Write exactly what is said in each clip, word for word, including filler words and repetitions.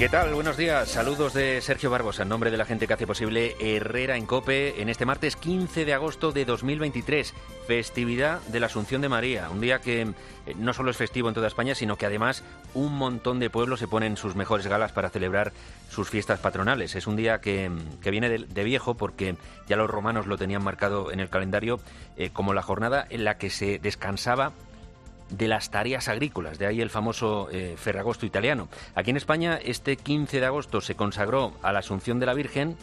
¿Qué tal? Buenos días. Saludos de Sergio Barbosa en nombre de la gente que hace posible Herrera en COPE en este martes quince de agosto de dos mil veintitrés, festividad de la Asunción de María, un día que no solo es festivo en toda España, sino que además un montón de pueblos se ponen sus mejores galas para celebrar sus fiestas patronales. Es un día que, que viene de, de viejo porque ya los romanos lo tenían marcado en el calendario eh, como la jornada en la que se descansaba de las tareas agrícolas, de ahí el famoso eh, Ferragosto italiano. Aquí en España este quince de agosto se consagró a la Asunción de la Virgen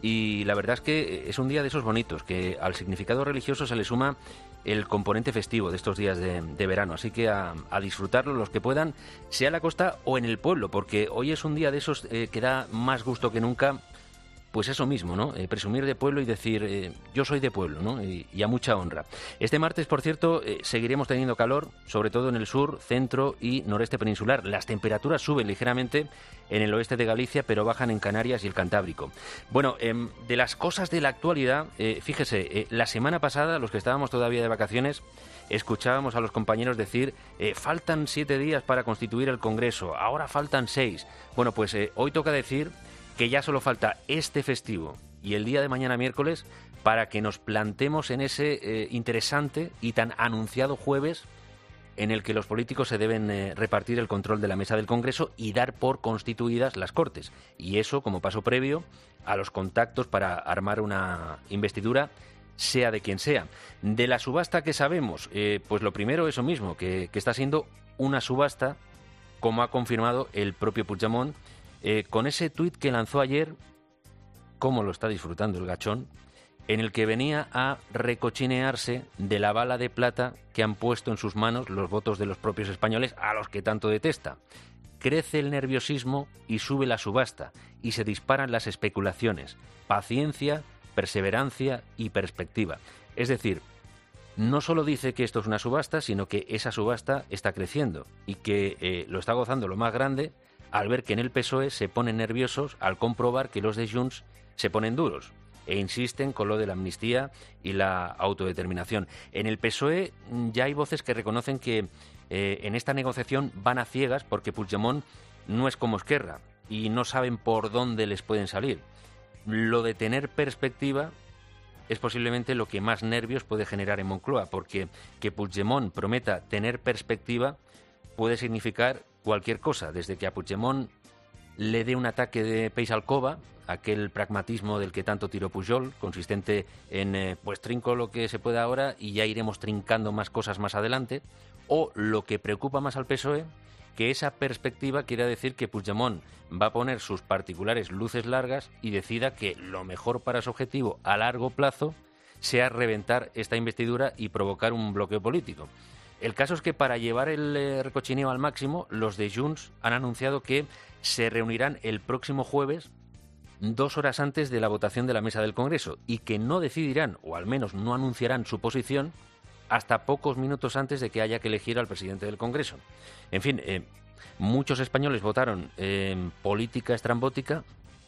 y la verdad es que es un día de esos bonitos, que al significado religioso se le suma el componente festivo de estos días de, de verano, así que a, a disfrutarlo los que puedan, sea en la costa o en el pueblo, porque hoy es un día de esos eh, que da más gusto que nunca. Pues eso mismo, ¿no? Eh, presumir de pueblo y decir, eh, yo soy de pueblo, ¿no? Y, y a mucha honra. Este martes, por cierto, eh, seguiremos teniendo calor, sobre todo en el sur, centro y noreste peninsular. Las temperaturas suben ligeramente en el oeste de Galicia, pero bajan en Canarias y el Cantábrico. Bueno, eh, de las cosas de la actualidad, eh, fíjese, eh, la semana pasada, los que estábamos todavía de vacaciones, escuchábamos a los compañeros decir, eh, faltan siete días para constituir el Congreso, ahora faltan seis. Bueno, pues eh, hoy toca decir que ya solo falta este festivo y el día de mañana miércoles para que nos plantemos en ese eh, interesante y tan anunciado jueves en el que los políticos se deben eh, repartir el control de la mesa del Congreso y dar por constituidas las Cortes. Y eso como paso previo a los contactos para armar una investidura, sea de quien sea. De la subasta que sabemos, eh, pues lo primero eso mismo, que, que está siendo una subasta, como ha confirmado el propio Puigdemont, Eh, con ese tuit que lanzó ayer, cómo lo está disfrutando el gachón, en el que venía a recochinearse de la bala de plata que han puesto en sus manos los votos de los propios españoles, a los que tanto detesta. Crece el nerviosismo y sube la subasta, y se disparan las especulaciones. Paciencia, perseverancia y perspectiva. Es decir, no solo dice que esto es una subasta, sino que esa subasta está creciendo y que eh, lo está gozando lo más grande al ver que en el P S O E se ponen nerviosos al comprobar que los de Junts se ponen duros e insisten con lo de la amnistía y la autodeterminación. En el P S O E ya hay voces que reconocen que eh, en esta negociación van a ciegas porque Puigdemont no es como Esquerra y no saben por dónde les pueden salir. Lo de tener perspectiva es posiblemente lo que más nervios puede generar en Moncloa, porque que Puigdemont prometa tener perspectiva puede significar cualquier cosa, desde que a Puigdemont le dé un ataque de peix al cova, aquel pragmatismo del que tanto tiró Pujol, consistente en eh, pues trinco lo que se pueda ahora y ya iremos trincando más cosas más adelante, o lo que preocupa más al P S O E, que esa perspectiva quiera decir que Puigdemont va a poner sus particulares luces largas y decida que lo mejor para su objetivo a largo plazo sea reventar esta investidura y provocar un bloqueo político. El caso es que para llevar el eh, recochineo al máximo, los de Junts han anunciado que se reunirán el próximo jueves, dos horas antes de la votación de la mesa del Congreso, y que no decidirán, o al menos no anunciarán su posición, hasta pocos minutos antes de que haya que elegir al presidente del Congreso. En fin, eh, muchos españoles votaron en eh, política estrambótica,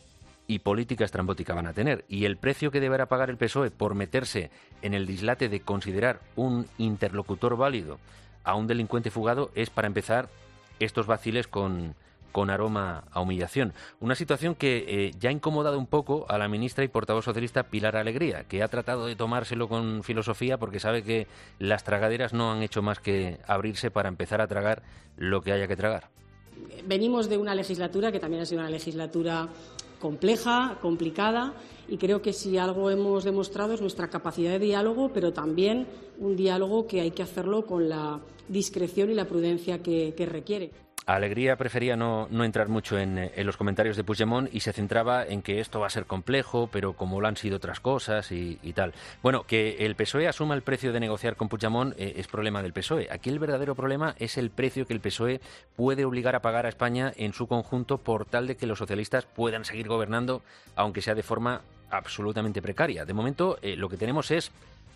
y política estrambótica van a tener. Y el precio que deberá pagar el P S O E por meterse en el dislate de considerar un interlocutor válido a un delincuente fugado es, para empezar, estos vaciles con, con aroma a humillación. Una situación que eh, ya ha incomodado un poco a la ministra y portavoz socialista Pilar Alegría, que ha tratado de tomárselo con filosofía porque sabe que las tragaderas no han hecho más que abrirse para empezar a tragar lo que haya que tragar. Venimos de una legislatura que también ha sido una legislatura compleja, complicada, y creo que si algo hemos demostrado es nuestra capacidad de diálogo, pero también un diálogo que hay que hacerlo con la discreción y la prudencia que, que requiere. Alegría prefería no, no entrar mucho en, en los comentarios de Puigdemont y se centraba en que esto va a ser complejo, pero como lo han sido otras cosas y, y tal. Bueno, que el P S O E asuma el precio de negociar con Puigdemont eh, es problema del P S O E. Aquí el verdadero problema es el precio que el P S O E puede obligar a pagar a España en su conjunto por tal de que los socialistas puedan seguir gobernando, aunque sea de forma absolutamente precaria. De momento, eh, lo que tenemos es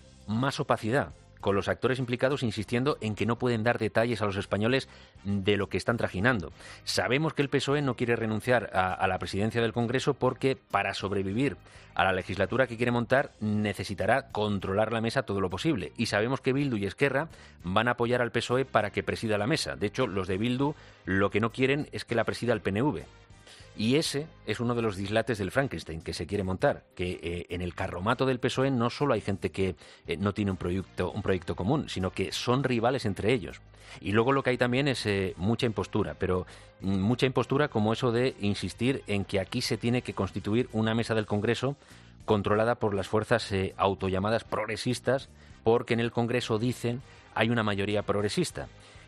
más opacidad, con los actores implicados insistiendo en que no pueden dar detalles a los españoles de lo que están trajinando. Sabemos que el P S O E no quiere renunciar a, a la presidencia del Congreso porque, para sobrevivir a la legislatura que quiere montar, necesitará controlar la mesa todo lo posible. Y sabemos que Bildu y Esquerra van a apoyar al P S O E para que presida la mesa. De hecho, los de Bildu lo que no quieren es que la presida el P N V. Y ese es uno de los dislates del Frankenstein que se quiere montar, que eh, en el carromato del P S O E no solo hay gente que eh, no tiene un proyecto, un proyecto común, sino que son rivales entre ellos. Y luego lo que hay también es eh, mucha impostura, pero mucha impostura como eso de insistir en que aquí se tiene que constituir una mesa del Congreso controlada por las fuerzas eh, autollamadas progresistas, porque en el Congreso dicen hay una mayoría progresista.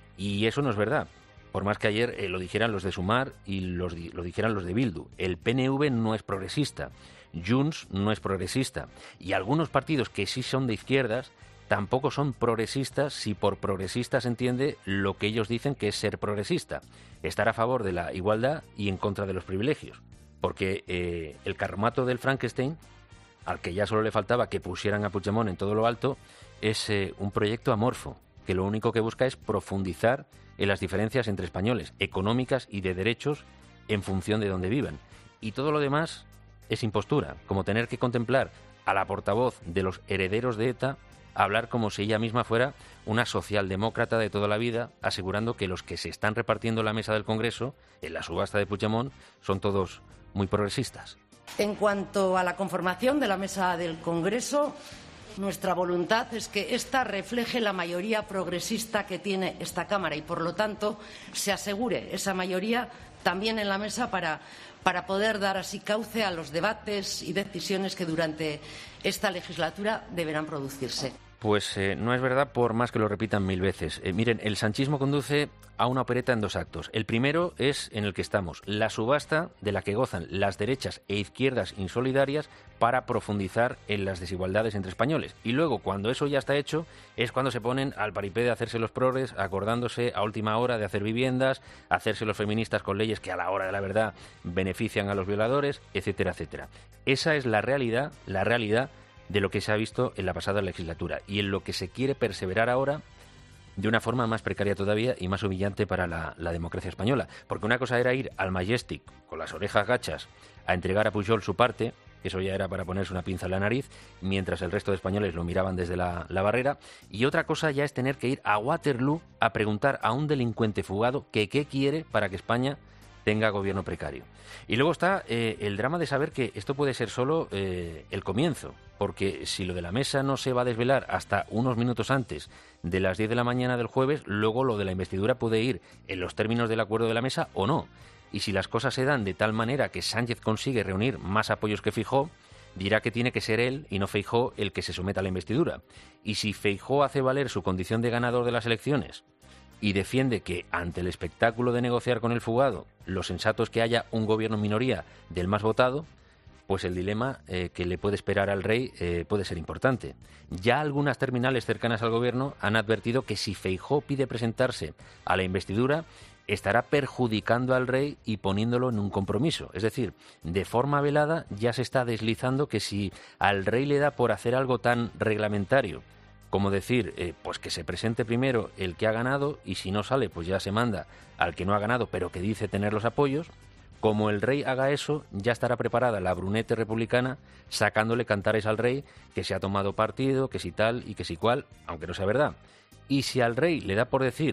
Y eso no es verdad. Por más que ayer eh, lo dijeran los de Sumar y los, lo dijeran los de Bildu. El P N V no es progresista, Junts no es progresista, y algunos partidos que sí son de izquierdas tampoco son progresistas si por progresista se entiende lo que ellos dicen que es ser progresista, estar a favor de la igualdad y en contra de los privilegios. Porque eh, el carromato del Frankenstein, al que ya solo le faltaba que pusieran a Puigdemont en todo lo alto, es eh, un proyecto amorfo, que lo único que busca es profundizar en las diferencias entre españoles, económicas y de derechos en función de donde vivan. Y todo lo demás es impostura, como tener que contemplar a la portavoz de los herederos de ETA hablar como si ella misma fuera una socialdemócrata de toda la vida, asegurando que los que se están repartiendo la mesa del Congreso, en la subasta de Puigdemont, son todos muy progresistas. En cuanto a la conformación de la mesa del Congreso, nuestra voluntad es que ésta refleje la mayoría progresista que tiene esta Cámara y, por lo tanto, se asegure esa mayoría también en la mesa para, para poder dar así cauce a los debates y decisiones que durante esta legislatura deberán producirse. Pues eh, no es verdad, por más que lo repitan mil veces. Eh, miren, el sanchismo conduce a una opereta en dos actos. El primero es en el que estamos, la subasta de la que gozan las derechas e izquierdas insolidarias para profundizar en las desigualdades entre españoles. Y luego, cuando eso ya está hecho, es cuando se ponen al paripé de hacerse los progres, acordándose a última hora de hacer viviendas, hacerse los feministas con leyes que a la hora de la verdad benefician a los violadores, etcétera, etcétera. Esa es la realidad, la realidad de lo que se ha visto en la pasada legislatura y en lo que se quiere perseverar ahora de una forma más precaria todavía y más humillante para la, la democracia española. Porque una cosa era ir al Majestic con las orejas gachas a entregar a Pujol su parte, que eso ya era para ponerse una pinza en la nariz, mientras el resto de españoles lo miraban desde la, la barrera, y otra cosa ya es tener que ir a Waterloo a preguntar a un delincuente fugado que qué quiere para que España tenga gobierno precario. Y luego está eh, el drama de saber que esto puede ser solo eh, el comienzo, porque si lo de la mesa no se va a desvelar hasta unos minutos antes de las diez de la mañana del jueves, luego lo de la investidura puede ir en los términos del acuerdo de la mesa o no. Y si las cosas se dan de tal manera que Sánchez consigue reunir más apoyos que Feijóo, dirá que tiene que ser él y no Feijóo el que se someta a la investidura. Y si Feijóo hace valer su condición de ganador de las elecciones y defiende que, ante el espectáculo de negociar con el fugado, lo sensato es que haya un gobierno en minoría del más votado, pues el dilema eh, que le puede esperar al rey eh, puede ser importante. Ya algunas terminales cercanas al gobierno han advertido que si Feijóo pide presentarse a la investidura, estará perjudicando al rey y poniéndolo en un compromiso. Es decir, de forma velada ya se está deslizando que si al rey le da por hacer algo tan reglamentario como decir, eh, pues que se presente primero el que ha ganado y si no sale, pues ya se manda al que no ha ganado, pero que dice tener los apoyos. Como el rey haga eso, ya estará preparada la Brunete republicana sacándole cantares al rey que se ha tomado partido, que si tal y que si cual, aunque no sea verdad. Y si al rey le da por decir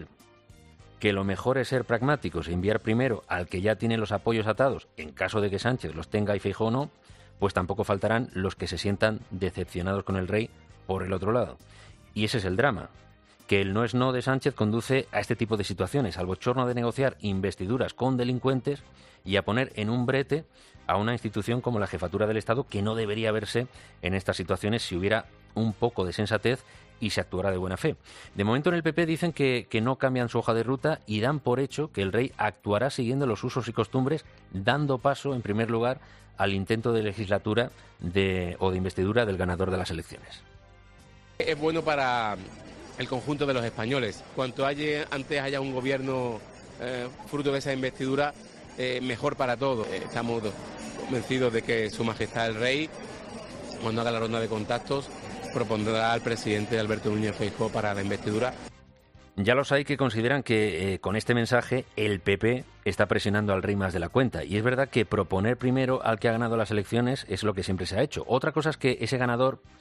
que lo mejor es ser pragmáticos e enviar primero al que ya tiene los apoyos atados, en caso de que Sánchez los tenga y Feijóo no, pues tampoco faltarán los que se sientan decepcionados con el rey por el otro lado. Y ese es el drama, que el no es no de Sánchez conduce a este tipo de situaciones, al bochorno de negociar investiduras con delincuentes y a poner en un brete a una institución como la Jefatura del Estado, que no debería verse en estas situaciones si hubiera un poco de sensatez y se actuara de buena fe. De momento en el P P dicen que, que no cambian su hoja de ruta y dan por hecho que el rey actuará siguiendo los usos y costumbres, dando paso, en primer lugar, al intento de legislatura de, o de investidura del ganador de las elecciones. Es bueno para el conjunto de los españoles. Cuanto haya, antes haya un gobierno eh, fruto de esa investidura, eh, mejor para todos. Eh, estamos convencidos de que Su Majestad el Rey, cuando haga la ronda de contactos, propondrá al presidente Alberto Núñez Feijóo para la investidura. Ya los hay que consideran que eh, con este mensaje el P P está presionando al rey más de la cuenta. Y es verdad que proponer primero al que ha ganado las elecciones es lo que siempre se ha hecho. Otra cosa es que ese ganador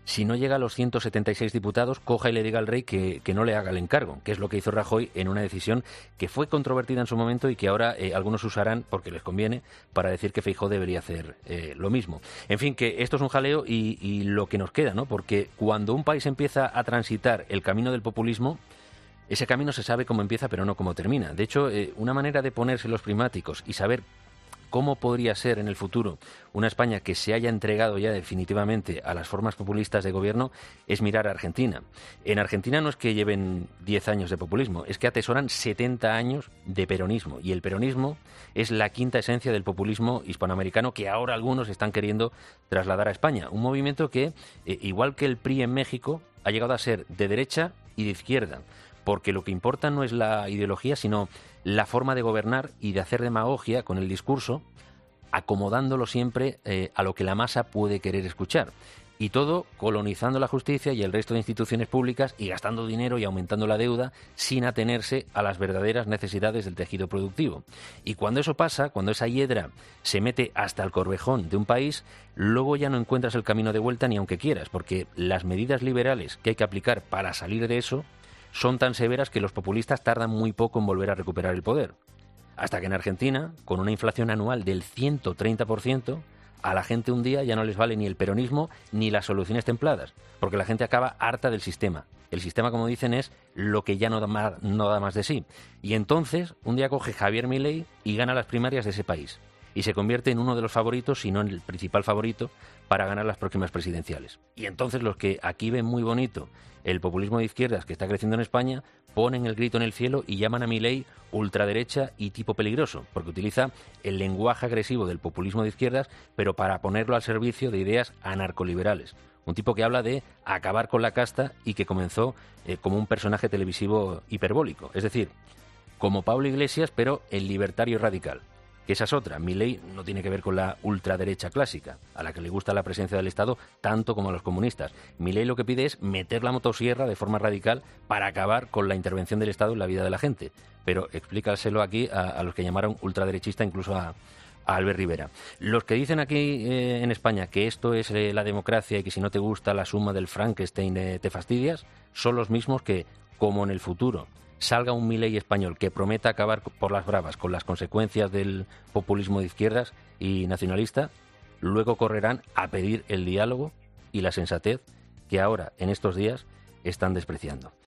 si no llega a los ciento setenta y seis diputados, coja y le diga al rey que, que no le haga el encargo, que es lo que hizo Rajoy en una decisión que fue controvertida en su momento y que ahora eh, algunos usarán, porque les conviene, para decir que Feijóo debería hacer eh, lo mismo. En fin, que esto es un jaleo y, y lo que nos queda, ¿no? Porque cuando un país empieza a transitar el camino del populismo, ese camino se sabe cómo empieza pero no cómo termina. De hecho, eh, una manera de ponerse los prismáticos y saber cómo podría ser en el futuro una España que se haya entregado ya definitivamente a las formas populistas de gobierno es mirar a Argentina. En Argentina no es que lleven diez años de populismo, es que atesoran setenta años de peronismo. Y el peronismo es la quinta esencia del populismo hispanoamericano que ahora algunos están queriendo trasladar a España. Un movimiento que, eh, igual que el P R I en México, ha llegado a ser de derecha y de izquierda. Porque lo que importa no es la ideología, sino la forma de gobernar y de hacer demagogia con el discurso, acomodándolo siempre eh, a lo que la masa puede querer escuchar. Y todo colonizando la justicia y el resto de instituciones públicas y gastando dinero y aumentando la deuda sin atenerse a las verdaderas necesidades del tejido productivo. Y cuando eso pasa, cuando esa hiedra se mete hasta el corvejón de un país, luego ya no encuentras el camino de vuelta ni aunque quieras, porque las medidas liberales que hay que aplicar para salir de eso son tan severas que los populistas tardan muy poco en volver a recuperar el poder. Hasta que en Argentina, con una inflación anual del ciento treinta por ciento, a la gente un día ya no les vale ni el peronismo ni las soluciones templadas, porque la gente acaba harta del sistema. El sistema, como dicen, es lo que ya no da más, no da más de sí. Y entonces, un día coge Javier Milei y gana las primarias de ese país. Y se convierte en uno de los favoritos, si no en el principal favorito, para ganar las próximas presidenciales. Y entonces los que aquí ven muy bonito el populismo de izquierdas que está creciendo en España, ponen el grito en el cielo y llaman a Milei ultraderecha y tipo peligroso, porque utiliza el lenguaje agresivo del populismo de izquierdas, pero para ponerlo al servicio de ideas anarcoliberales. Un tipo que habla de acabar con la casta y que comenzó eh, como un personaje televisivo hiperbólico. Es decir, como Pablo Iglesias, pero el libertario radical. Que esa es otra. Milei no tiene que ver con la ultraderecha clásica, a la que le gusta la presencia del Estado tanto como a los comunistas. Milei lo que pide es meter la motosierra de forma radical para acabar con la intervención del Estado en la vida de la gente. Pero explícaselo aquí a, a los que llamaron ultraderechista, incluso a, a Albert Rivera. Los que dicen aquí eh, en España que esto es eh, la democracia y que si no te gusta la suma del Frankenstein eh, te fastidias, son los mismos que, como en el futuro salga un Milei español que prometa acabar por las bravas con las consecuencias del populismo de izquierdas y nacionalista, luego correrán a pedir el diálogo y la sensatez que ahora, en estos días, están despreciando.